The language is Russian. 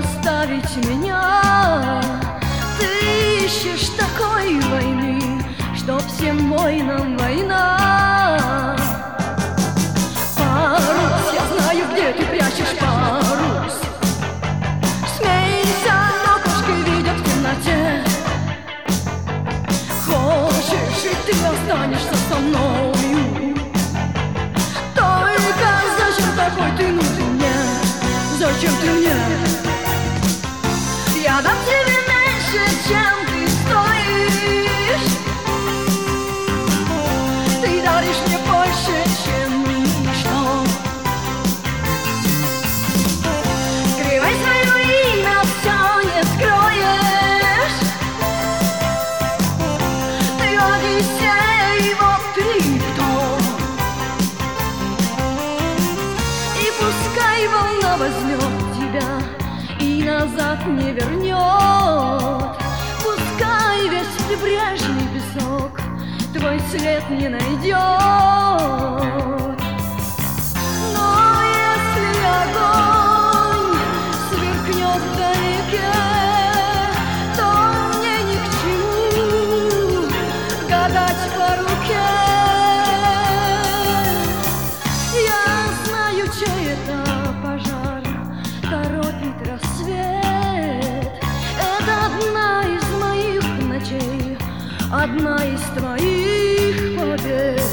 оставить меня. Ты ищешь такой войны, чтоб всем войнам война. Парус, я знаю, где ты прячешь парус. Смейся, но кошки видят в темноте. Хочешь, и ты останешься со мною. Только зачем такой ты нужен мне? Зачем ты мне? Я дам тебе меньше, чем ты стоишь. Ты даришь мне больше, чем ничто. Скрывай свое имя, все не скроешь. Ты Одиссей, вот ты кто. И пускай волна возьмет тебя и назад не вернет. Пускай весь прибрежный песок твой след не найдет. Но если огонь сверкнет вдалеке, то мне ни к чему гадать по руке. Я знаю, чей это пожар торопит рассвет. Это одна из моих ночей, одна из твоих побед.